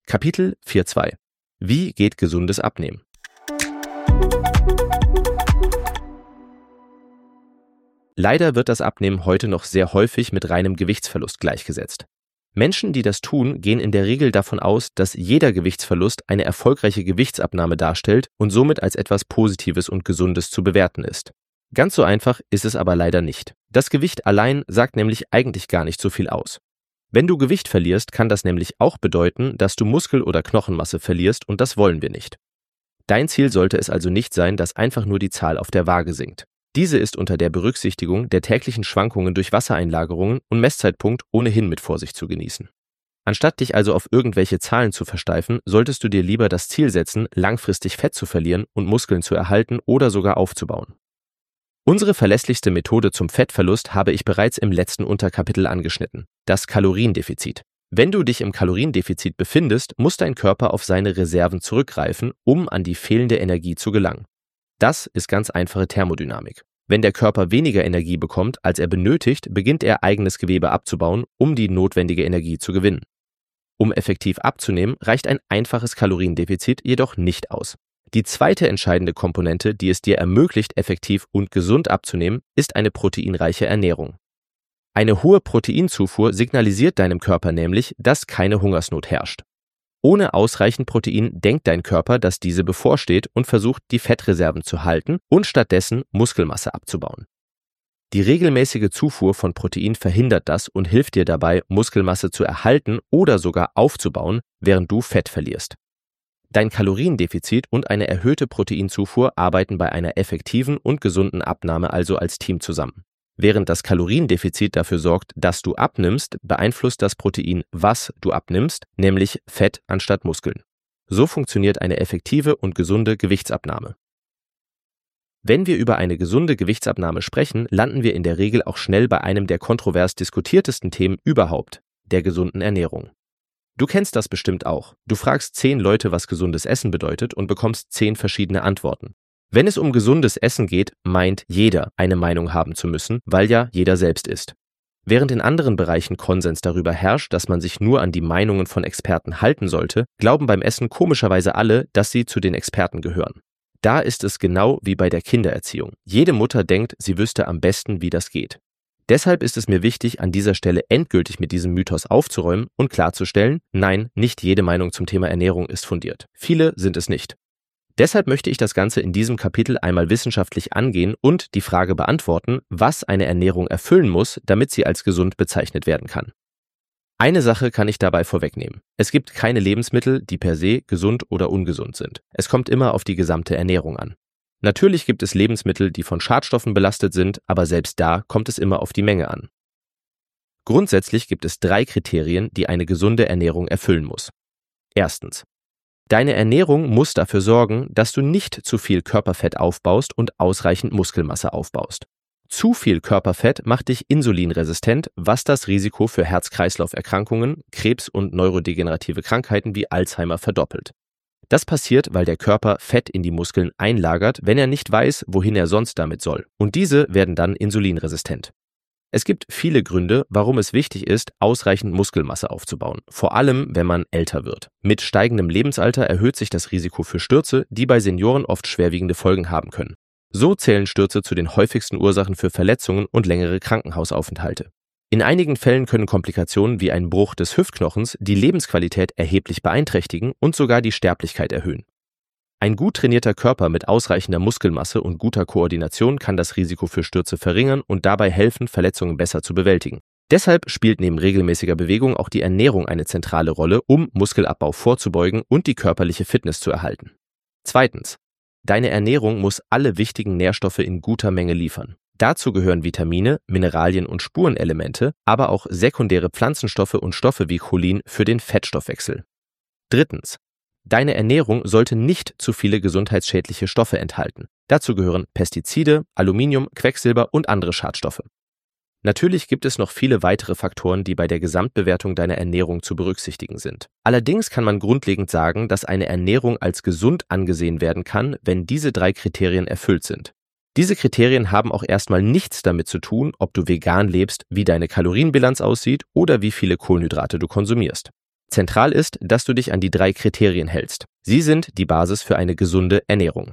Kapitel 4.2 Wie geht gesundes Abnehmen? Leider wird das Abnehmen heute noch sehr häufig mit reinem Gewichtsverlust gleichgesetzt. Menschen, die das tun, gehen in der Regel davon aus, dass jeder Gewichtsverlust eine erfolgreiche Gewichtsabnahme darstellt und somit als etwas Positives und Gesundes zu bewerten ist. Ganz so einfach ist es aber leider nicht. Das Gewicht allein sagt nämlich eigentlich gar nicht so viel aus. Wenn du Gewicht verlierst, kann das nämlich auch bedeuten, dass du Muskel- oder Knochenmasse verlierst und das wollen wir nicht. Dein Ziel sollte es also nicht sein, dass einfach nur die Zahl auf der Waage sinkt. Diese ist unter der Berücksichtigung der täglichen Schwankungen durch Wassereinlagerungen und Messzeitpunkt ohnehin mit Vorsicht zu genießen. Anstatt dich also auf irgendwelche Zahlen zu versteifen, solltest du dir lieber das Ziel setzen, langfristig Fett zu verlieren und Muskeln zu erhalten oder sogar aufzubauen. Unsere verlässlichste Methode zum Fettverlust habe ich bereits im letzten Unterkapitel angeschnitten: das Kaloriendefizit. Wenn du dich im Kaloriendefizit befindest, muss dein Körper auf seine Reserven zurückgreifen, um an die fehlende Energie zu gelangen. Das ist ganz einfache Thermodynamik. Wenn der Körper weniger Energie bekommt, als er benötigt, beginnt er eigenes Gewebe abzubauen, um die notwendige Energie zu gewinnen. Um effektiv abzunehmen, reicht ein einfaches Kaloriendefizit jedoch nicht aus. Die zweite entscheidende Komponente, die es dir ermöglicht, effektiv und gesund abzunehmen, ist eine proteinreiche Ernährung. Eine hohe Proteinzufuhr signalisiert deinem Körper nämlich, dass keine Hungersnot herrscht. Ohne ausreichend Protein denkt dein Körper, dass diese bevorsteht und versucht, die Fettreserven zu halten und stattdessen Muskelmasse abzubauen. Die regelmäßige Zufuhr von Protein verhindert das und hilft dir dabei, Muskelmasse zu erhalten oder sogar aufzubauen, während du Fett verlierst. Dein Kaloriendefizit und eine erhöhte Proteinzufuhr arbeiten bei einer effektiven und gesunden Abnahme also als Team zusammen. Während das Kaloriendefizit dafür sorgt, dass du abnimmst, beeinflusst das Protein, was du abnimmst, nämlich Fett anstatt Muskeln. So funktioniert eine effektive und gesunde Gewichtsabnahme. Wenn wir über eine gesunde Gewichtsabnahme sprechen, landen wir in der Regel auch schnell bei einem der kontrovers diskutiertesten Themen überhaupt, der gesunden Ernährung. Du kennst das bestimmt auch. Du fragst 10 Leute, was gesundes Essen bedeutet und bekommst 10 verschiedene Antworten. Wenn es um gesundes Essen geht, meint jeder, eine Meinung haben zu müssen, weil ja jeder selbst isst. Während in anderen Bereichen Konsens darüber herrscht, dass man sich nur an die Meinungen von Experten halten sollte, glauben beim Essen komischerweise alle, dass sie zu den Experten gehören. Da ist es genau wie bei der Kindererziehung. Jede Mutter denkt, sie wüsste am besten, wie das geht. Deshalb ist es mir wichtig, an dieser Stelle endgültig mit diesem Mythos aufzuräumen und klarzustellen, nein, nicht jede Meinung zum Thema Ernährung ist fundiert. Viele sind es nicht. Deshalb möchte ich das Ganze in diesem Kapitel einmal wissenschaftlich angehen und die Frage beantworten, was eine Ernährung erfüllen muss, damit sie als gesund bezeichnet werden kann. Eine Sache kann ich dabei vorwegnehmen. Es gibt keine Lebensmittel, die per se gesund oder ungesund sind. Es kommt immer auf die gesamte Ernährung an. Natürlich gibt es Lebensmittel, die von Schadstoffen belastet sind, aber selbst da kommt es immer auf die Menge an. Grundsätzlich gibt es 3 Kriterien, die eine gesunde Ernährung erfüllen muss. Erstens: Deine Ernährung muss dafür sorgen, dass du nicht zu viel Körperfett aufbaust und ausreichend Muskelmasse aufbaust. Zu viel Körperfett macht dich insulinresistent, was das Risiko für Herz-Kreislauf-Erkrankungen, Krebs und neurodegenerative Krankheiten wie Alzheimer verdoppelt. Das passiert, weil der Körper Fett in die Muskeln einlagert, wenn er nicht weiß, wohin er sonst damit soll. Und diese werden dann insulinresistent. Es gibt viele Gründe, warum es wichtig ist, ausreichend Muskelmasse aufzubauen, vor allem wenn man älter wird. Mit steigendem Lebensalter erhöht sich das Risiko für Stürze, die bei Senioren oft schwerwiegende Folgen haben können. So zählen Stürze zu den häufigsten Ursachen für Verletzungen und längere Krankenhausaufenthalte. In einigen Fällen können Komplikationen wie ein Bruch des Hüftknochens die Lebensqualität erheblich beeinträchtigen und sogar die Sterblichkeit erhöhen. Ein gut trainierter Körper mit ausreichender Muskelmasse und guter Koordination kann das Risiko für Stürze verringern und dabei helfen, Verletzungen besser zu bewältigen. Deshalb spielt neben regelmäßiger Bewegung auch die Ernährung eine zentrale Rolle, um Muskelabbau vorzubeugen und die körperliche Fitness zu erhalten. Zweitens: Deine Ernährung muss alle wichtigen Nährstoffe in guter Menge liefern. Dazu gehören Vitamine, Mineralien und Spurenelemente, aber auch sekundäre Pflanzenstoffe und Stoffe wie Cholin für den Fettstoffwechsel. Drittens: Deine Ernährung sollte nicht zu viele gesundheitsschädliche Stoffe enthalten. Dazu gehören Pestizide, Aluminium, Quecksilber und andere Schadstoffe. Natürlich gibt es noch viele weitere Faktoren, die bei der Gesamtbewertung deiner Ernährung zu berücksichtigen sind. Allerdings kann man grundlegend sagen, dass eine Ernährung als gesund angesehen werden kann, wenn diese 3 Kriterien erfüllt sind. Diese Kriterien haben auch erstmal nichts damit zu tun, ob du vegan lebst, wie deine Kalorienbilanz aussieht oder wie viele Kohlenhydrate du konsumierst. Zentral ist, dass du dich an die 3 Kriterien hältst. Sie sind die Basis für eine gesunde Ernährung.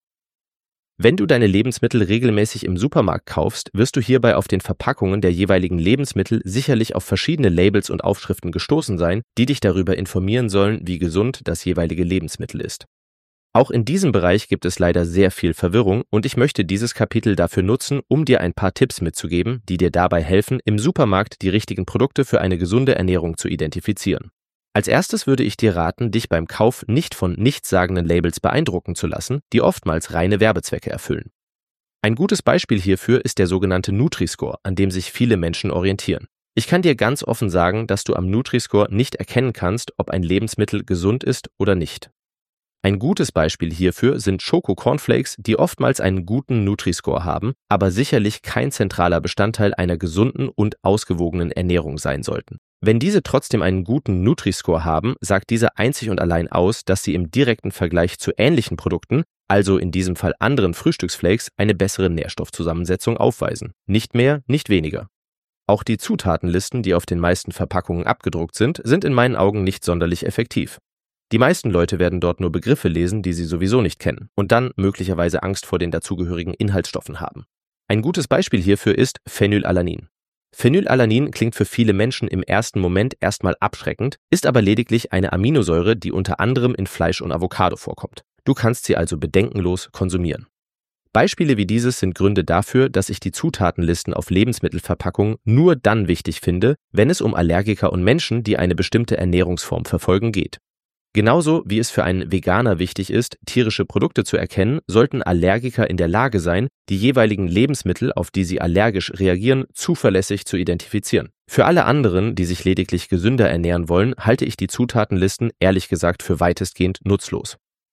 Wenn du deine Lebensmittel regelmäßig im Supermarkt kaufst, wirst du hierbei auf den Verpackungen der jeweiligen Lebensmittel sicherlich auf verschiedene Labels und Aufschriften gestoßen sein, die dich darüber informieren sollen, wie gesund das jeweilige Lebensmittel ist. Auch in diesem Bereich gibt es leider sehr viel Verwirrung und ich möchte dieses Kapitel dafür nutzen, um dir ein paar Tipps mitzugeben, die dir dabei helfen, im Supermarkt die richtigen Produkte für eine gesunde Ernährung zu identifizieren. Als erstes würde ich dir raten, dich beim Kauf nicht von nichtssagenden Labels beeindrucken zu lassen, die oftmals reine Werbezwecke erfüllen. Ein gutes Beispiel hierfür ist der sogenannte Nutri-Score, an dem sich viele Menschen orientieren. Ich kann dir ganz offen sagen, dass du am Nutri-Score nicht erkennen kannst, ob ein Lebensmittel gesund ist oder nicht. Ein gutes Beispiel hierfür sind Schoko-Cornflakes, die oftmals einen guten Nutri-Score haben, aber sicherlich kein zentraler Bestandteil einer gesunden und ausgewogenen Ernährung sein sollten. Wenn diese trotzdem einen guten Nutri-Score haben, sagt dieser einzig und allein aus, dass sie im direkten Vergleich zu ähnlichen Produkten, also in diesem Fall anderen Frühstücksflakes, eine bessere Nährstoffzusammensetzung aufweisen. Nicht mehr, nicht weniger. Auch die Zutatenlisten, die auf den meisten Verpackungen abgedruckt sind in meinen Augen nicht sonderlich effektiv. Die meisten Leute werden dort nur Begriffe lesen, die sie sowieso nicht kennen und dann möglicherweise Angst vor den dazugehörigen Inhaltsstoffen haben. Ein gutes Beispiel hierfür ist Phenylalanin. Phenylalanin klingt für viele Menschen im ersten Moment erstmal abschreckend, ist aber lediglich eine Aminosäure, die unter anderem in Fleisch und Avocado vorkommt. Du kannst sie also bedenkenlos konsumieren. Beispiele wie dieses sind Gründe dafür, dass ich die Zutatenlisten auf Lebensmittelverpackungen nur dann wichtig finde, wenn es um Allergiker und Menschen, die eine bestimmte Ernährungsform verfolgen, geht. Genauso wie es für einen Veganer wichtig ist, tierische Produkte zu erkennen, sollten Allergiker in der Lage sein, die jeweiligen Lebensmittel, auf die sie allergisch reagieren, zuverlässig zu identifizieren. Für alle anderen, die sich lediglich gesünder ernähren wollen, halte ich die Zutatenlisten ehrlich gesagt für weitestgehend nutzlos.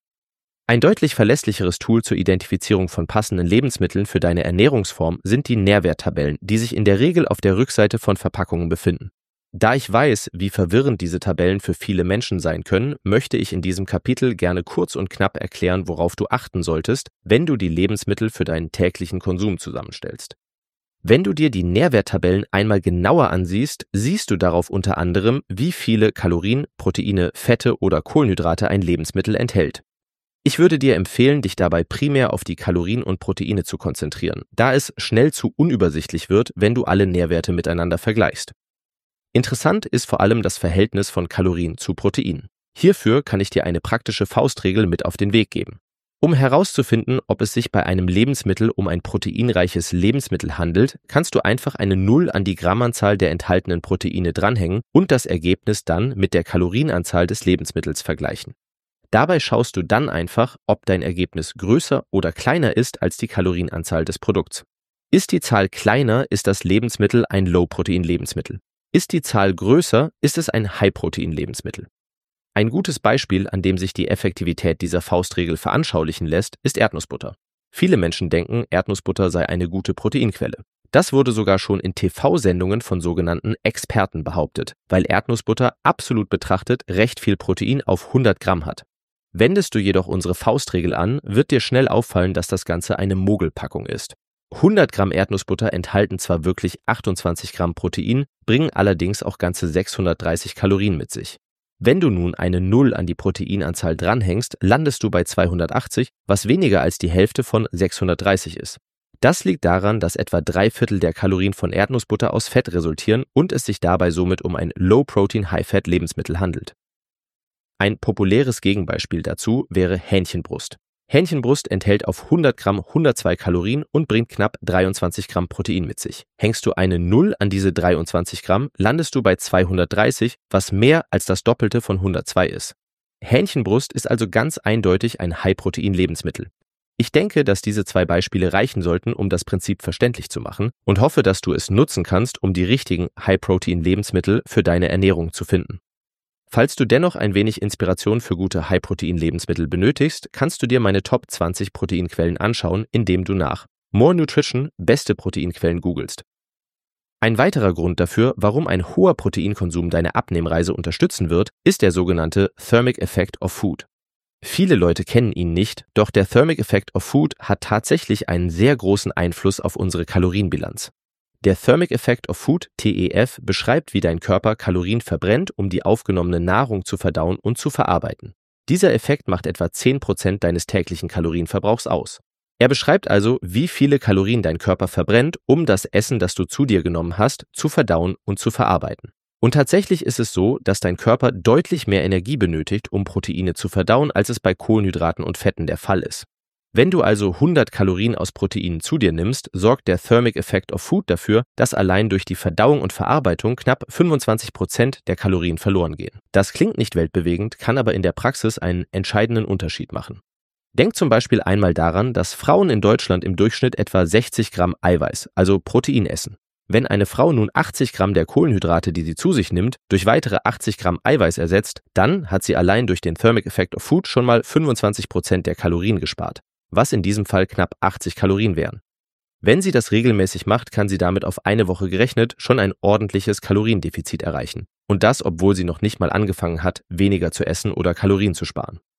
Ein deutlich verlässlicheres Tool zur Identifizierung von passenden Lebensmitteln für deine Ernährungsform sind die Nährwerttabellen, die sich in der Regel auf der Rückseite von Verpackungen befinden. Da ich weiß, wie verwirrend diese Tabellen für viele Menschen sein können, möchte ich in diesem Kapitel gerne kurz und knapp erklären, worauf du achten solltest, wenn du die Lebensmittel für deinen täglichen Konsum zusammenstellst. Wenn du dir die Nährwerttabellen einmal genauer ansiehst, siehst du darauf unter anderem, wie viele Kalorien, Proteine, Fette oder Kohlenhydrate ein Lebensmittel enthält. Ich würde dir empfehlen, dich dabei primär auf die Kalorien und Proteine zu konzentrieren, da es schnell zu unübersichtlich wird, wenn du alle Nährwerte miteinander vergleichst. Interessant ist vor allem das Verhältnis von Kalorien zu Proteinen. Hierfür kann ich dir eine praktische Faustregel mit auf den Weg geben. Um herauszufinden, ob es sich bei einem Lebensmittel um ein proteinreiches Lebensmittel handelt, kannst du einfach eine 0 an die Grammanzahl der enthaltenen Proteine dranhängen und das Ergebnis dann mit der Kalorienanzahl des Lebensmittels vergleichen. Dabei schaust du dann einfach, ob dein Ergebnis größer oder kleiner ist als die Kalorienanzahl des Produkts. Ist die Zahl kleiner, ist das Lebensmittel ein Low-Protein-Lebensmittel. Ist die Zahl größer, ist es ein High-Protein-Lebensmittel. Ein gutes Beispiel, an dem sich die Effektivität dieser Faustregel veranschaulichen lässt, ist Erdnussbutter. Viele Menschen denken, Erdnussbutter sei eine gute Proteinquelle. Das wurde sogar schon in TV-Sendungen von sogenannten Experten behauptet, weil Erdnussbutter absolut betrachtet recht viel Protein auf 100 Gramm hat. Wendest du jedoch unsere Faustregel an, wird dir schnell auffallen, dass das Ganze eine Mogelpackung ist. 100 Gramm Erdnussbutter enthalten zwar wirklich 28 Gramm Protein, bringen allerdings auch ganze 630 Kalorien mit sich. Wenn du nun eine 0 an die Proteinanzahl dranhängst, landest du bei 280, was weniger als die Hälfte von 630 ist. Das liegt daran, dass etwa 3/4 der Kalorien von Erdnussbutter aus Fett resultieren und es sich dabei somit um ein Low-Protein, High-Fat-Lebensmittel handelt. Ein populäres Gegenbeispiel dazu wäre Hähnchenbrust. Hähnchenbrust enthält auf 100 Gramm 102 Kalorien und bringt knapp 23 Gramm Protein mit sich. Hängst du eine 0 an diese 23 Gramm, landest du bei 230, was mehr als das Doppelte von 102 ist. Hähnchenbrust ist also ganz eindeutig ein High-Protein-Lebensmittel. Ich denke, dass diese 2 Beispiele reichen sollten, um das Prinzip verständlich zu machen und hoffe, dass du es nutzen kannst, um die richtigen High-Protein-Lebensmittel für deine Ernährung zu finden. Falls du dennoch ein wenig Inspiration für gute High-Protein-Lebensmittel benötigst, kannst du dir meine Top 20 Proteinquellen anschauen, indem du nach More Nutrition beste Proteinquellen googelst. Ein weiterer Grund dafür, warum ein hoher Proteinkonsum deine Abnehmreise unterstützen wird, ist der sogenannte Thermic Effect of Food. Viele Leute kennen ihn nicht, doch der Thermic Effect of Food hat tatsächlich einen sehr großen Einfluss auf unsere Kalorienbilanz. Der Thermic Effect of Food, TEF, beschreibt, wie dein Körper Kalorien verbrennt, um die aufgenommene Nahrung zu verdauen und zu verarbeiten. Dieser Effekt macht etwa 10% deines täglichen Kalorienverbrauchs aus. Er beschreibt also, wie viele Kalorien dein Körper verbrennt, um das Essen, das du zu dir genommen hast, zu verdauen und zu verarbeiten. Und tatsächlich ist es so, dass dein Körper deutlich mehr Energie benötigt, um Proteine zu verdauen, als es bei Kohlenhydraten und Fetten der Fall ist. Wenn du also 100 Kalorien aus Proteinen zu dir nimmst, sorgt der Thermic Effect of Food dafür, dass allein durch die Verdauung und Verarbeitung knapp 25% der Kalorien verloren gehen. Das klingt nicht weltbewegend, kann aber in der Praxis einen entscheidenden Unterschied machen. Denk zum Beispiel einmal daran, dass Frauen in Deutschland im Durchschnitt etwa 60 Gramm Eiweiß, also Protein, essen. Wenn eine Frau nun 80 Gramm der Kohlenhydrate, die sie zu sich nimmt, durch weitere 80 Gramm Eiweiß ersetzt, dann hat sie allein durch den Thermic Effect of Food schon mal 25% der Kalorien gespart, was in diesem Fall knapp 80 Kalorien wären. Wenn sie das regelmäßig macht, kann sie damit auf eine Woche gerechnet schon ein ordentliches Kaloriendefizit erreichen. Und das, obwohl sie noch nicht mal angefangen hat, weniger zu essen oder Kalorien zu sparen.